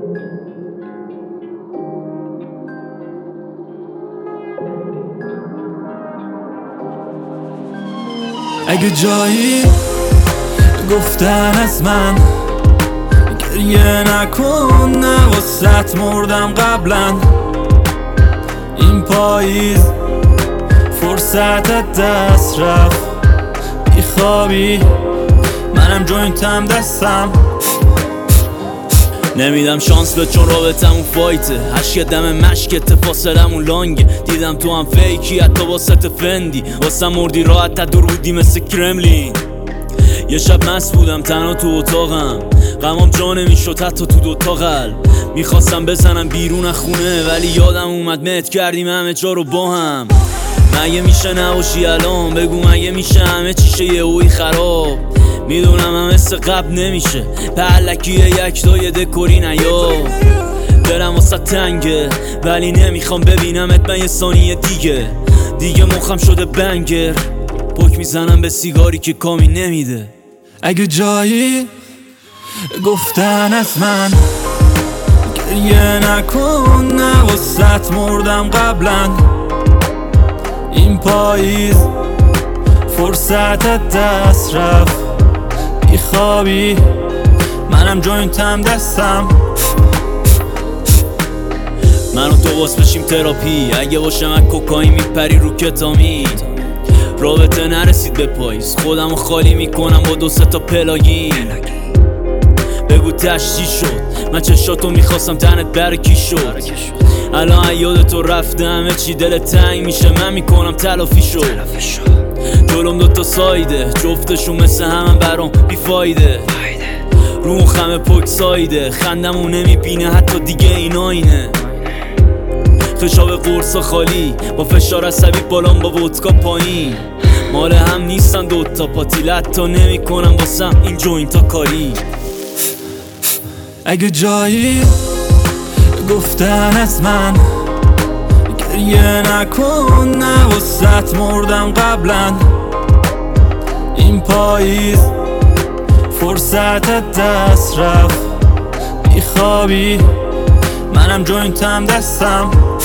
اگه جایی گفتن از من گریه نکن، نه واسط مردم قبلا. این پاییز فرصت دست رفت، بیخوابی منم جوینتم دستم. نمیدم شانس به چون رابطمون فایته، هشک دم مشکت فاصلمون لانگه. دیدم تو هم فیکی حتی واسط فندی، واسم مردی راحت تا دور بودی مثل کرملین. یه شب مست بودم تنها تو اتاقم، غمام جا نمیشد حتی تو دوتا قلب. میخواستم بزنم بیرون از خونه ولی یادم اومد مت کردیم همه جا رو با هم. مگه میشه نباشی الان؟ بگو مگه میشه همه چیشه یه اوی خراب؟ میدونم هم مثل قبل نمیشه، پهلکیه یک دای دکوری نیا. دلم واسه تنگه ولی نمیخوام ببینمت من یه ثانیه دیگه مخم شده بنگر، پک میزنم به سیگاری که کامی نمیده. اگه جایی گفتن از من گریه نکن، نه واسط مردم قبلا. این پاییز فرصت دست رفت، بیخوابی منم جوینتم دستم. من و تو باز بشیم تراپی، اگه باشه من کوکائین میپری رو کتامین. رابطه نرسید به پاییز، خودمو خالی میکنم با 2-3 تا پلاگین. بگو تشتی شد، من چشاتو میخواستم تنت برکی شد. الان یاد تو رفته همه چی دل تنگ میشه، من میکنم تلافی شد. جلوم 2 تا سایده، جفتشون مثل همه برام بیفایده. رو خمه پک سایده، خندمو نمیبینه حتی دیگه این آینه. خشاب قرصا خالی با فشار عصبی بالام با ودکا پایین. مال هم نیستن 2 تا پاتیلت تا نمی کنم واسم این جوینتا کاری. اگه جایی گفتن از من گریه نکن، نه واسط مردم قبلا. این پاییز فرصت دست رفت، بیخوابی منم جوینتم دستم.